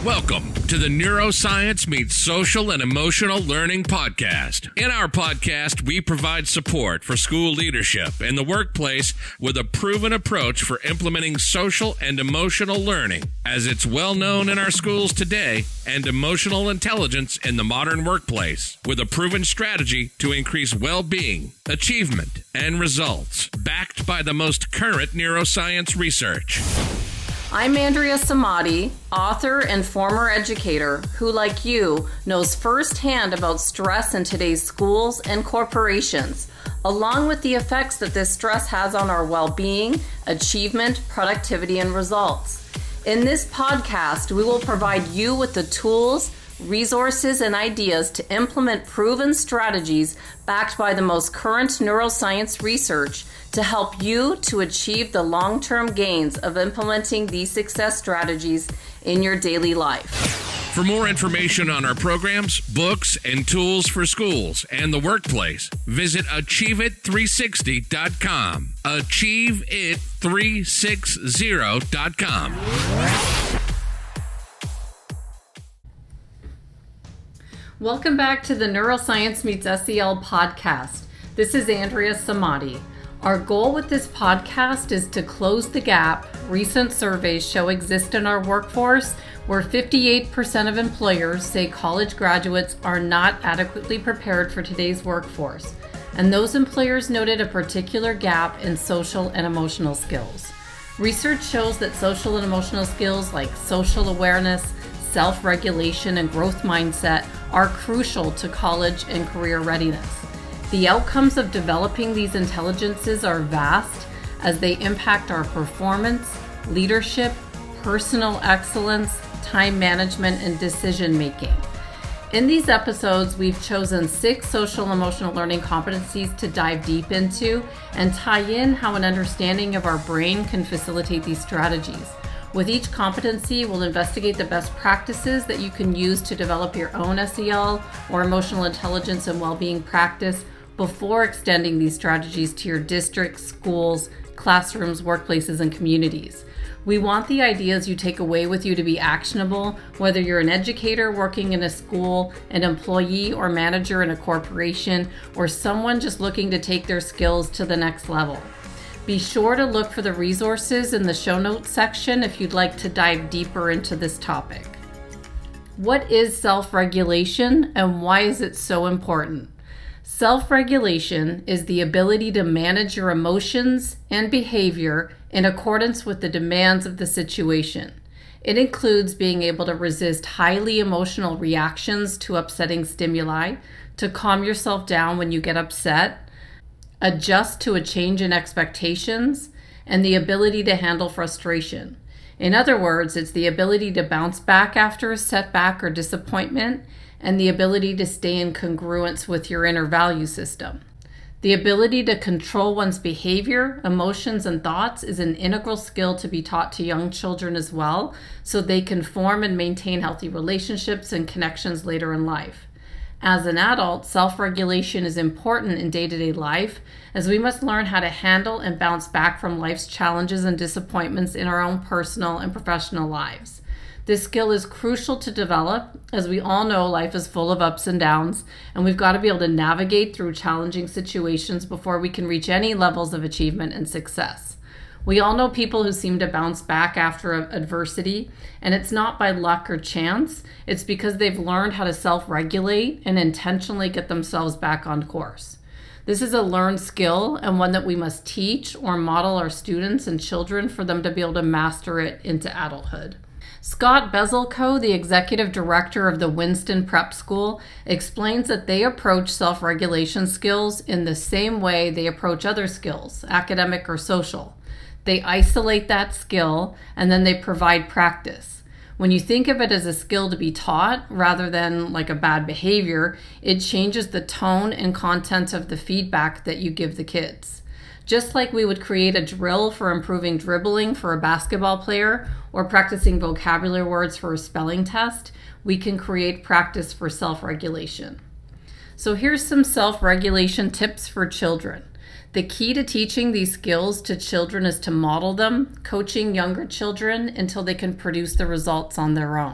Welcome to the Neuroscience Meets Social and Emotional Learning podcast. In our podcast, we provide support for school leadership and the workplace with a proven approach for implementing social and emotional learning, as it's well known in our schools today, and emotional intelligence in the modern workplace, with a proven strategy to increase well-being, achievement, and results, backed by the most current neuroscience research. I'm Andrea Samadi, author and former educator who, like you, knows firsthand about stress in today's schools and corporations, along with the effects that this stress has on our well-being, achievement, productivity, and results. In this podcast, we will provide you with the tools, resources, and ideas to implement proven strategies backed by the most current neuroscience research to help you to achieve the long-term gains of implementing these success strategies in your daily life. For more information on our programs, books, and tools for schools and the workplace, visit achieveit360.com. achieveit360.com. Welcome back to the Neuroscience Meets SEL podcast. This is Andrea Samadi. Our goal with this podcast is to close the gap recent surveys show exists in our workforce, where 58% of employers say college graduates are not adequately prepared for today's workforce. And those employers noted a particular gap in social and emotional skills. Research shows that social and emotional skills like social awareness, self-regulation, and growth mindset are crucial to college and career readiness. The outcomes of developing these intelligences are vast as they impact our performance, leadership, personal excellence, time management, and decision making. In these episodes, we've chosen 6 social and emotional learning competencies to dive deep into and tie in how an understanding of our brain can facilitate these strategies. With each competency, we'll investigate the best practices that you can use to develop your own SEL or emotional intelligence and well-being practice before extending these strategies to your districts, schools, classrooms, workplaces, and communities. We want the ideas you take away with you to be actionable, whether you're an educator working in a school, an employee or manager in a corporation, or someone just looking to take their skills to the next level. Be sure to look for the resources in the show notes section if you'd like to dive deeper into this topic. What is self-regulation and why is it so important? Self-regulation is the ability to manage your emotions and behavior in accordance with the demands of the situation. It includes being able to resist highly emotional reactions to upsetting stimuli, to calm yourself down when you get upset, adjust to a change in expectations, and the ability to handle frustration. In other words, it's the ability to bounce back after a setback or disappointment, and the ability to stay in congruence with your inner value system. The ability to control one's behavior, emotions, and thoughts is an integral skill to be taught to young children as well, so they can form and maintain healthy relationships and connections later in life. As an adult, self-regulation is important in day-to-day life, as we must learn how to handle and bounce back from life's challenges and disappointments in our own personal and professional lives. This skill is crucial to develop, as we all know life is full of ups and downs, and we've got to be able to navigate through challenging situations before we can reach any levels of achievement and success. We all know people who seem to bounce back after adversity, and it's not by luck or chance. It's because they've learned how to self-regulate and intentionally get themselves back on course. This is a learned skill and one that we must teach or model our students and children for them to be able to master it into adulthood. Scott Bezelko, the executive director of the Winston Prep School, explains that they approach self-regulation skills in the same way they approach other skills, academic or social. They isolate that skill and then they provide practice. When you think of it as a skill to be taught rather than like a bad behavior, it changes the tone and content of the feedback that you give the kids. Just like we would create a drill for improving dribbling for a basketball player or practicing vocabulary words for a spelling test, we can create practice for self-regulation. So here's some self-regulation tips for children. The key to teaching these skills to children is to model them, coaching younger children until they can produce the results on their own.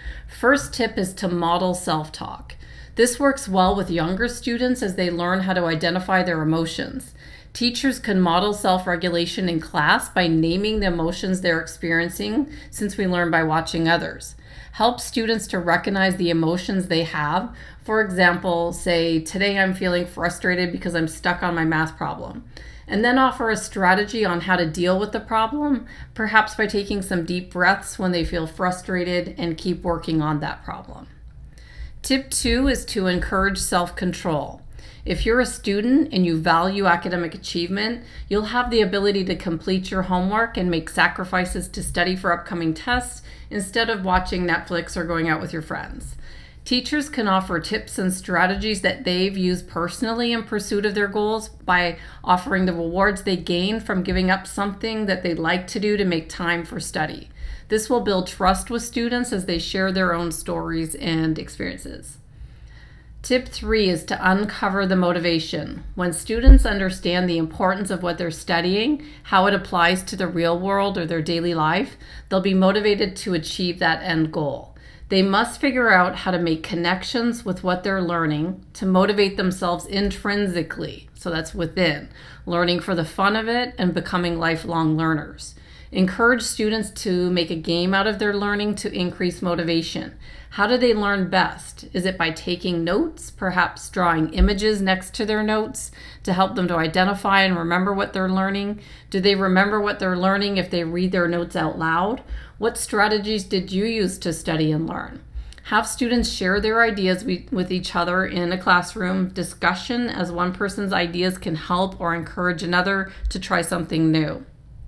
First tip is to model self-talk. This works well with younger students as they learn how to identify their emotions. Teachers can model self-regulation in class by naming the emotions they're experiencing, since we learn by watching others. Help students to recognize the emotions they have. For example, say, today I'm feeling frustrated because I'm stuck on my math problem. And then offer a strategy on how to deal with the problem, perhaps by taking some deep breaths when they feel frustrated, and keep working on that problem. Tip 2 is to encourage self-control. If you're a student and you value academic achievement, you'll have the ability to complete your homework and make sacrifices to study for upcoming tests instead of watching Netflix or going out with your friends. Teachers can offer tips and strategies that they've used personally in pursuit of their goals by offering the rewards they gain from giving up something that they like to do to make time for study. This will build trust with students as they share their own stories and experiences. Tip 3 is to uncover the motivation. When students understand the importance of what they're studying, how it applies to the real world or their daily life, they'll be motivated to achieve that end goal. They must figure out how to make connections with what they're learning to motivate themselves intrinsically, so that's within, learning for the fun of it and becoming lifelong learners. Encourage students to make a game out of their learning to increase motivation. How do they learn best? Is it by taking notes, perhaps drawing images next to their notes to help them to identify and remember what they're learning? Do they remember what they're learning if they read their notes out loud? What strategies did you use to study and learn? Have students share their ideas with each other in a classroom discussion, as one person's ideas can help or encourage another to try something new.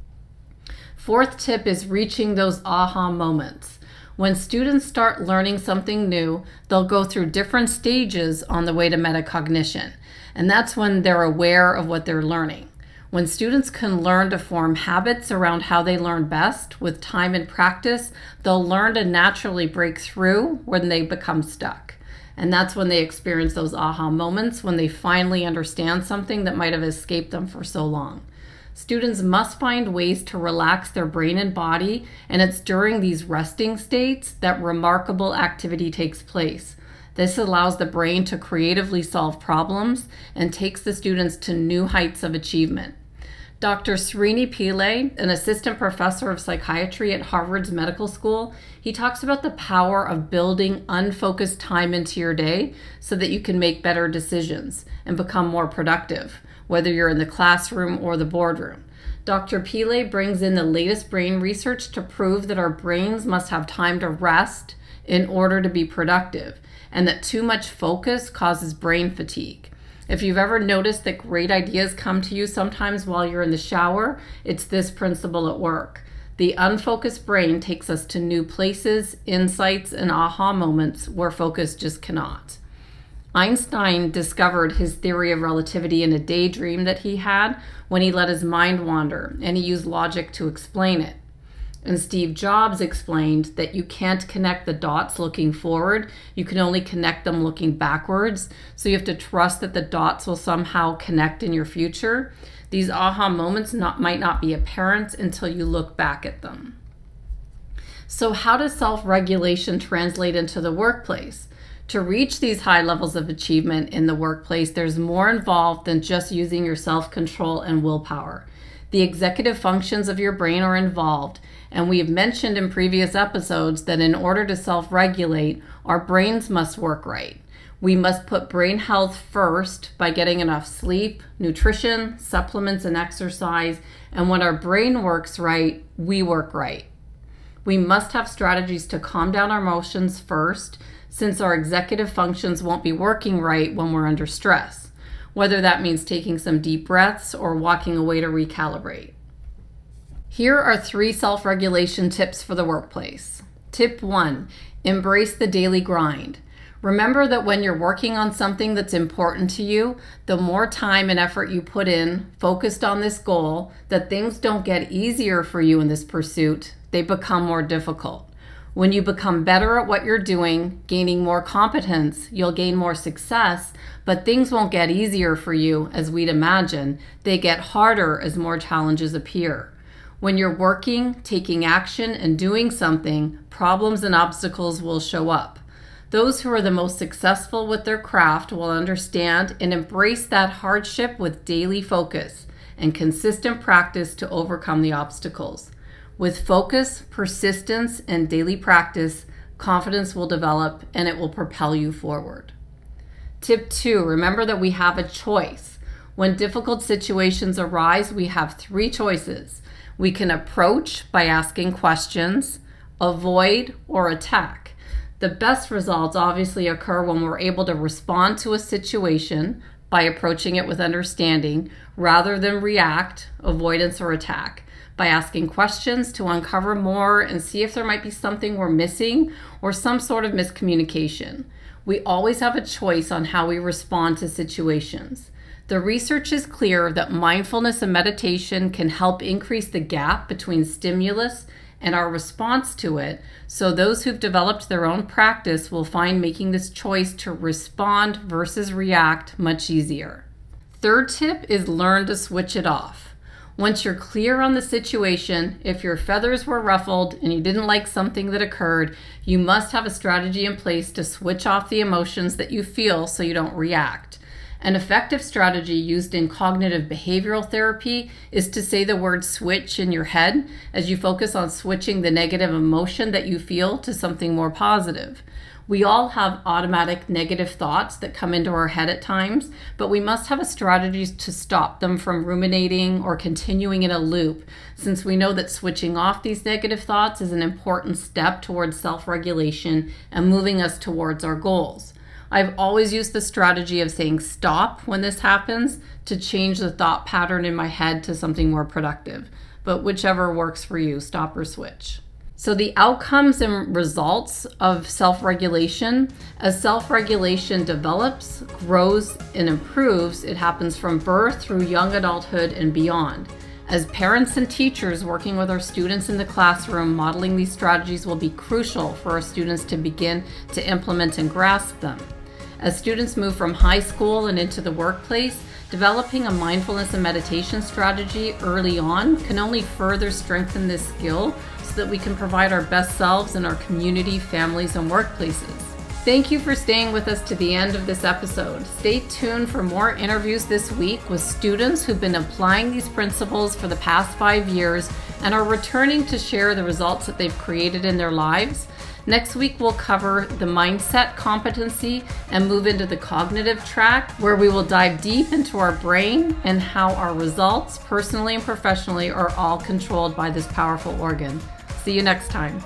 Fourth tip is reaching those aha moments. When students start learning something new, they'll go through different stages on the way to metacognition, and that's when they're aware of what they're learning. When students can learn to form habits around how they learn best with time and practice, they'll learn to naturally break through when they become stuck. And that's when they experience those aha moments, when they finally understand something that might have escaped them for so long. Students must find ways to relax their brain and body, and it's during these resting states that remarkable activity takes place. This allows the brain to creatively solve problems and takes the students to new heights of achievement. Dr. Srini Pillai, an assistant professor of psychiatry at Harvard's Medical School, he talks about the power of building unfocused time into your day so that you can make better decisions and become more productive, whether you're in the classroom or the boardroom. Dr. Pillai brings in the latest brain research to prove that our brains must have time to rest in order to be productive, and that too much focus causes brain fatigue. If you've ever noticed that great ideas come to you sometimes while you're in the shower, it's this principle at work. The unfocused brain takes us to new places, insights, and aha moments where focus just cannot. Einstein discovered his theory of relativity in a daydream that he had when he let his mind wander, and he used logic to explain it. And Steve Jobs explained that you can't connect the dots looking forward, you can only connect them looking backwards, so you have to trust that the dots will somehow connect in your future. These aha moments might not be apparent until you look back at them. So how does self-regulation translate into the workplace? To reach these high levels of achievement in the workplace, there's more involved than just using your self-control and willpower. The executive functions of your brain are involved, and we have mentioned in previous episodes that in order to self-regulate, our brains must work right. We must put brain health first by getting enough sleep, nutrition, supplements, and exercise, and when our brain works right, we work right. We must have strategies to calm down our emotions first, since our executive functions won't be working right when we're under stress, whether that means taking some deep breaths or walking away to recalibrate. Here are 3 self-regulation tips for the workplace. Tip 1, embrace the daily grind. Remember that when you're working on something that's important to you, the more time and effort you put in, focused on this goal, that things don't get easier for you in this pursuit, they become more difficult. When you become better at what you're doing, gaining more competence, you'll gain more success, but things won't get easier for you as we'd imagine. They get harder as more challenges appear. When you're working, taking action, and doing something, problems and obstacles will show up. Those who are the most successful with their craft will understand and embrace that hardship with daily focus and consistent practice to overcome the obstacles. With focus, persistence, and daily practice, confidence will develop and it will propel you forward. Tip 2, remember that we have a choice. When difficult situations arise, we have 3 choices. We can approach by asking questions, avoid, or attack. The best results obviously occur when we're able to respond to a situation by approaching it with understanding rather than react, avoidance, or attack. By asking questions to uncover more and see if there might be something we're missing or some sort of miscommunication. We always have a choice on how we respond to situations. The research is clear that mindfulness and meditation can help increase the gap between stimulus and our response to it, so those who've developed their own practice will find making this choice to respond versus react much easier. Third tip is learn to switch it off. Once you're clear on the situation, if your feathers were ruffled and you didn't like something that occurred, you must have a strategy in place to switch off the emotions that you feel so you don't react. An effective strategy used in cognitive behavioral therapy is to say the word switch in your head as you focus on switching the negative emotion that you feel to something more positive. We all have automatic negative thoughts that come into our head at times, but we must have a strategy to stop them from ruminating or continuing in a loop, since we know that switching off these negative thoughts is an important step towards self-regulation and moving us towards our goals. I've always used the strategy of saying stop when this happens to change the thought pattern in my head to something more productive. But whichever works for you, stop or switch. So the outcomes and results of self-regulation, as self-regulation develops, grows, and improves, it happens from birth through young adulthood and beyond. As parents and teachers working with our students in the classroom, modeling these strategies will be crucial for our students to begin to implement and grasp them. As students move from high school and into the workplace, developing a mindfulness and meditation strategy early on can only further strengthen this skill so that we can provide our best selves in our community, families, and workplaces. Thank you for staying with us to the end of this episode. Stay tuned for more interviews this week with students who've been applying these principles for the past 5 years and are returning to share the results that they've created in their lives. Next week, we'll cover the mindset competency and move into the cognitive track, where we will dive deep into our brain and how our results, personally and professionally, are all controlled by this powerful organ. See you next time.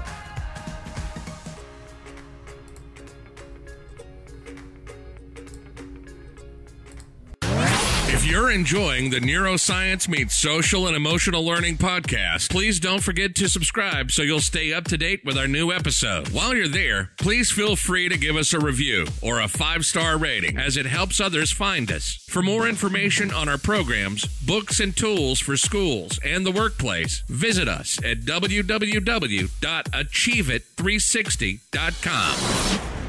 If you're enjoying the Neuroscience Meets Social and Emotional Learning podcast, please don't forget to subscribe so you'll stay up to date with our new episode. While you're there, please feel free to give us a review or a 5-star rating, as it helps others find us. For more information on our programs, books, and tools for schools and the workplace, visit us at www.achieveit360.com.